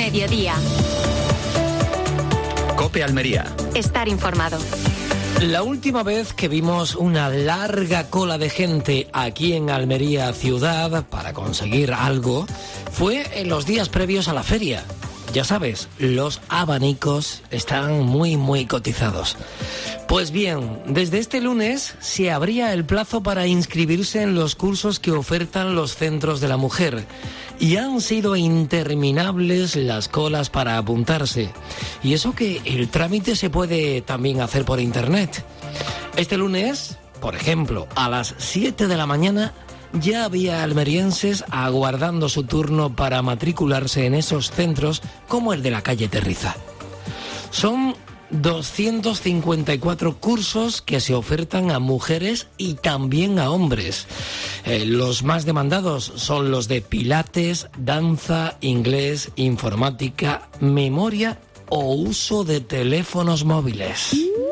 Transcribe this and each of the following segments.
Mediodía. COPE Almería. Estar informado. La última vez que vimos una larga cola de gente aquí en Almería ciudad para conseguir algo fue en los días previos a la feria. Ya sabes, los abanicos están muy cotizados. Pues bien, desde este lunes se abría el plazo para inscribirse en los cursos que ofertan los centros de la mujer. Y han sido interminables las colas para apuntarse. Y eso que el trámite se puede también hacer por internet. Este lunes, por ejemplo, a las 7 de la mañana, ya había almerienses aguardando su turno para matricularse en esos centros como el de la calle Terriza. Son 254 cursos que se ofertan a mujeres y también a hombres. Los más demandados son los de pilates, danza, inglés, informática, memoria o uso de teléfonos móviles.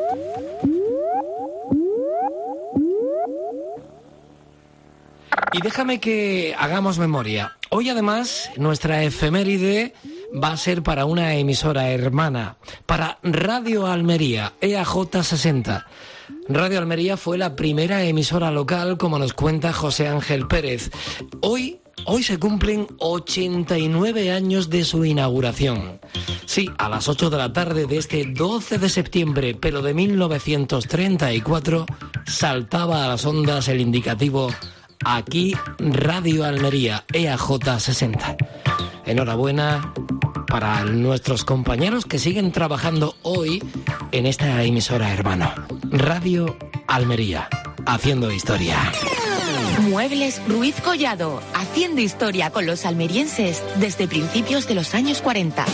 Y déjame que hagamos memoria. Hoy además nuestra efeméride va a ser para una emisora hermana, para Radio Almería, EAJ 60. Radio Almería fue la primera emisora local, como nos cuenta José Ángel Pérez. Hoy se cumplen 89 años de su inauguración. Sí, a las 8 de la tarde de este 12 de septiembre, pero de 1934, saltaba a las ondas el indicativo aquí Radio Almería, EAJ 60. Enhorabuena para nuestros compañeros que siguen trabajando hoy en esta emisora hermano. Radio Almería, haciendo historia. Muebles Ruiz Collado, haciendo historia con los almerienses desde principios de los años 40.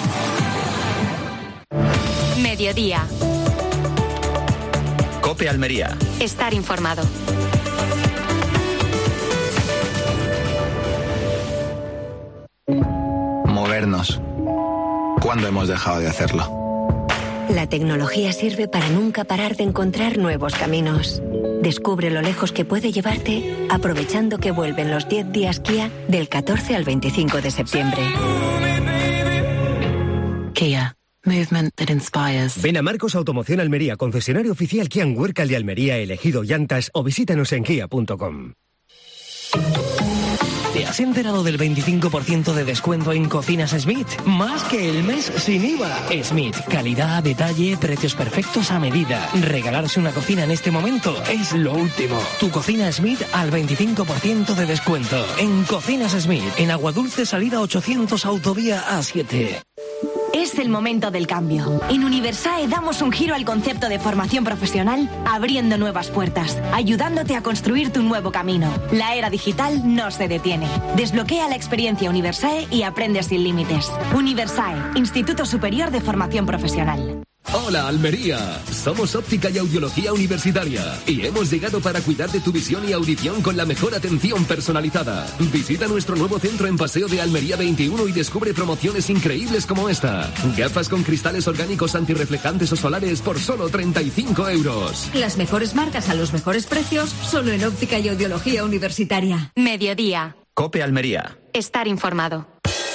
Mediodía. COPE Almería. Estar informado. Movernos. ¿Cuándo hemos dejado de hacerlo? La tecnología sirve para nunca parar de encontrar nuevos caminos. Descubre lo lejos que puede llevarte aprovechando que vuelven los 10 días Kia del 14 al 25 de septiembre. Kia. Movement that inspires. Ven a Marcos Automoción Almería, concesionario oficial Kia en Huércal de Almería, elegido llantas, o visítanos en kia.com. ¿Te has enterado del 25% de descuento en Cocinas Smith? Más que el mes sin IVA. Smith, calidad, detalle, precios perfectos a medida. Regalarse una cocina en este momento es lo último. Tu Cocina Smith al 25% de descuento. En Cocinas Smith, en Aguadulce, salida 800, autovía A7. Es el momento del cambio. En Universae damos un giro al concepto de formación profesional, abriendo nuevas puertas, ayudándote a construir tu nuevo camino. La era digital no se detiene. Desbloquea la experiencia Universae y aprende sin límites. Universae, Instituto Superior de Formación Profesional. Hola Almería, somos Óptica y Audiología Universitaria y hemos llegado para cuidar de tu visión y audición con la mejor atención personalizada. Visita nuestro nuevo centro en Paseo de Almería 21 y descubre promociones increíbles como esta. Gafas con cristales orgánicos antirreflejantes o solares por solo 35 euros. Las mejores marcas a los mejores precios, solo en Óptica y Audiología Universitaria. Mediodía. COPE Almería. Estar informado.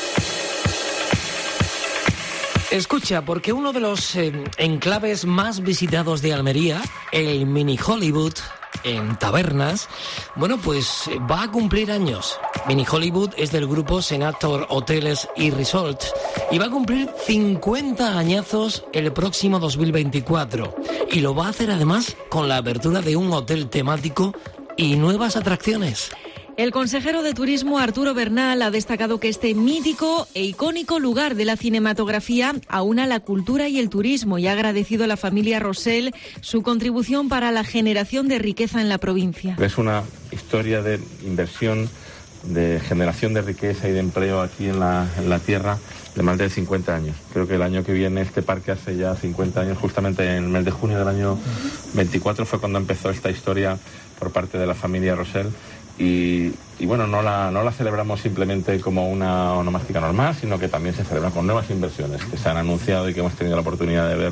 Escucha, porque uno de los enclaves más visitados de Almería, el Mini Hollywood, en Tabernas, bueno, pues va a cumplir años. Mini Hollywood es del grupo Senator Hoteles y Resorts y va a cumplir 50 añazos el próximo 2024. Y lo va a hacer además con la apertura de un hotel temático y nuevas atracciones. El consejero de Turismo, Arturo Bernal, ha destacado que este mítico e icónico lugar de la cinematografía aúna la cultura y el turismo y ha agradecido a la familia Rosell su contribución para la generación de riqueza en la provincia. Es una historia de inversión, de generación de riqueza y de empleo aquí en la tierra de más de 50 años. Creo que el año que viene este parque hace ya 50 años, justamente en el mes de junio del año 24 fue cuando empezó esta historia por parte de la familia Rosell. Y bueno, no la celebramos simplemente como una onomástica normal, sino que también se celebra con nuevas inversiones que se han anunciado y que hemos tenido la oportunidad de ver.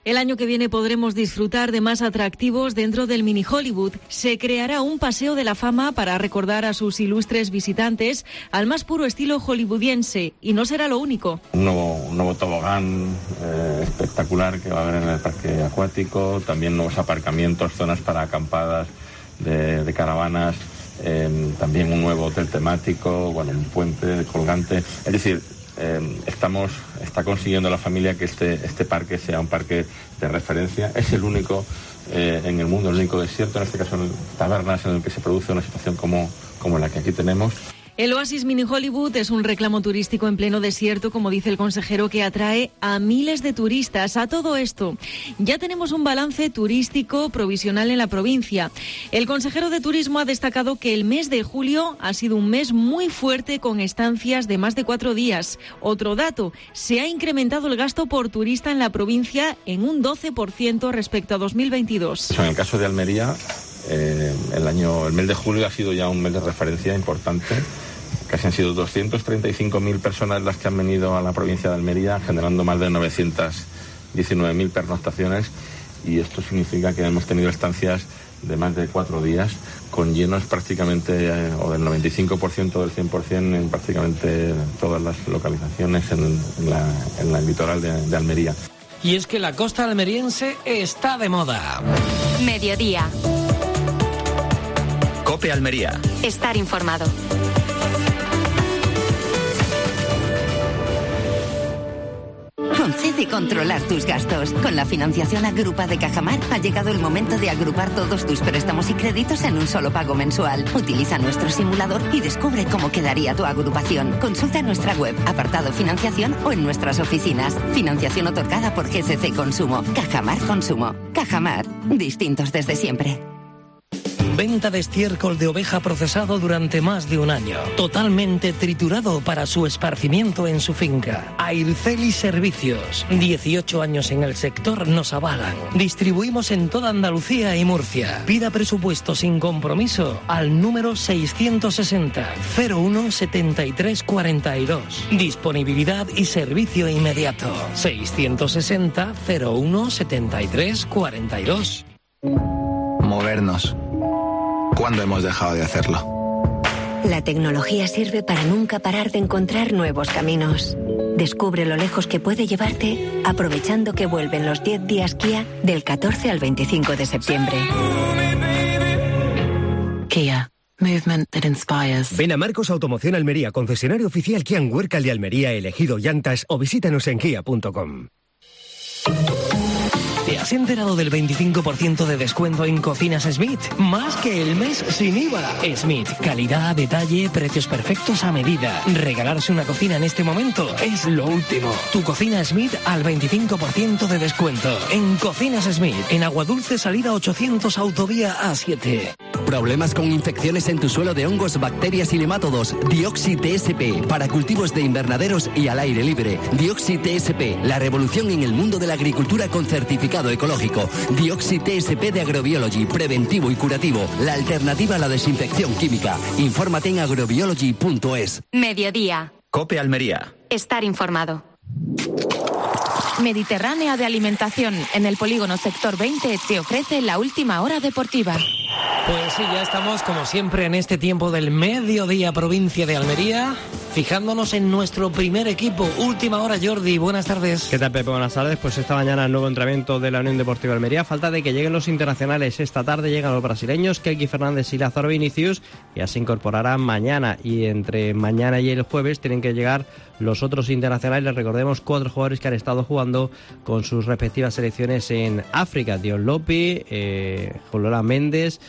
El año que viene podremos disfrutar de más atractivos dentro del Mini Hollywood. Se creará un paseo de la fama para recordar a sus ilustres visitantes al más puro estilo hollywoodiense, y no será lo único. Un nuevo tobogán espectacular que va a haber en el parque acuático, también nuevos aparcamientos, zonas para acampadas de caravanas, también un nuevo hotel temático, un puente colgante. Es decir, está consiguiendo la familia que este parque sea un parque de referencia. Es el único en el mundo, el único desierto, en este caso en Tabernas, en el que se produce una situación como la que aquí tenemos. El Oasis Mini Hollywood es un reclamo turístico en pleno desierto, como dice el consejero, que atrae a miles de turistas. A todo esto, ya tenemos un balance turístico provisional en la provincia. El consejero de Turismo ha destacado que el mes de julio ha sido un mes muy fuerte, con estancias de más de 4 días. Otro dato, se ha incrementado el gasto por turista en la provincia en un 12% respecto a 2022. En el caso de Almería, el mes de julio ha sido ya un mes de referencia importante. Casi han sido 235.000 personas las que han venido a la provincia de Almería, generando más de 919.000 pernoctaciones, y esto significa que hemos tenido estancias de más de 4 días, con llenos prácticamente, o del 95% del 100% en prácticamente todas las localizaciones en el litoral de Almería. Y es que la costa almeriense está de moda. Mediodía. COPE Almería. Estar informado. Concede controlar tus gastos. Con la financiación Agrupa de Cajamar ha llegado el momento de agrupar todos tus préstamos y créditos en un solo pago mensual. Utiliza nuestro simulador y descubre cómo quedaría tu agrupación. Consulta nuestra web, apartado financiación, o en nuestras oficinas. Financiación otorgada por GCC Consumo. Cajamar Consumo. Cajamar. Distintos desde siempre. Venta de estiércol de oveja procesado durante más de un año. Totalmente triturado para su esparcimiento en su finca. Airceli Servicios. 18 años en el sector nos avalan. Distribuimos en toda Andalucía y Murcia. Pida presupuesto sin compromiso al número 660 01 73 42. Disponibilidad y servicio inmediato. 660 01 73 42. Movernos. ¿Cuándo hemos dejado de hacerlo? La tecnología sirve para nunca parar de encontrar nuevos caminos. Descubre lo lejos que puede llevarte aprovechando que vuelven los 10 días Kia del 14 al 25 de septiembre. Kia. Movement that inspires. Ven a Marcos Automoción Almería, concesionario oficial Kia Huércal de Almería, elegido llantas, o visítanos en kia.com. ¿Te has enterado del 25% de descuento en Cocinas Smith? Más que el mes sin IVA. Smith, calidad, detalle, precios perfectos a medida. Regalarse una cocina en este momento es lo último. Tu cocina Smith al 25% de descuento. En Cocinas Smith, en Aguadulce, salida 800, autovía A7. ¿Problemas con infecciones en tu suelo de hongos, bacterias y nemátodos? Dioxi TSP, para cultivos de invernaderos y al aire libre. Dioxi TSP, la revolución en el mundo de la agricultura con certificado ecológico. Dioxi TSP de Agrobiology, preventivo y curativo. La alternativa a la desinfección química. Infórmate en agrobiology.es. Mediodía. COPE Almería. Estar informado. Mediterránea de Alimentación, en el polígono Sector 20, te ofrece la última hora deportiva. Pues sí, ya estamos como siempre en este tiempo del mediodía, provincia de Almería, fijándonos en nuestro primer equipo. Última hora, Jordi, buenas tardes. ¿Qué tal, Pepe? Buenas tardes. Pues esta mañana el nuevo entrenamiento de la Unión Deportiva Almería. Falta de que lleguen los internacionales. Esta tarde llegan los brasileños, Kelky Fernández y Lázaro Vinicius. Ya se incorporarán mañana, y entre mañana y el jueves tienen que llegar los otros internacionales. Recordemos 4 jugadores que han estado jugando con sus respectivas selecciones en África: Dion Lopi, Jolola Méndez,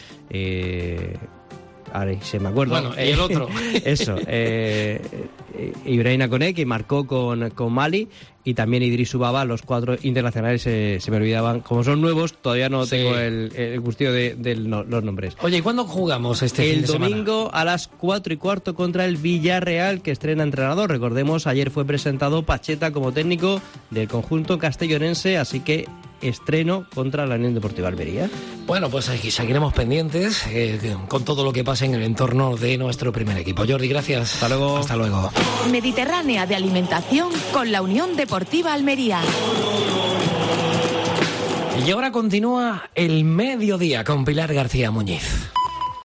ahora se me acuerdo. Bueno, y el otro. Eso, Ibrahima Koné, que marcó con Mali, y también Idris Ubaba. Los 4 internacionales se me olvidaban. Como son nuevos, todavía no tengo el gustillo de los nombres. Oye, ¿y cuándo jugamos este fin de semana? El domingo a las 4:15 contra el Villarreal, que estrena entrenador. Recordemos, ayer fue presentado Pacheta como técnico del conjunto castellonense, así que estreno contra la Unión Deportiva Almería. Bueno, pues aquí seguiremos pendientes con todo lo que pase en el entorno de nuestro primer equipo. Jordi, gracias. Hasta luego. Hasta luego. Mediterránea de Alimentación con la Unión Deportiva Almería. Y ahora continúa el mediodía con Pilar García Muñiz.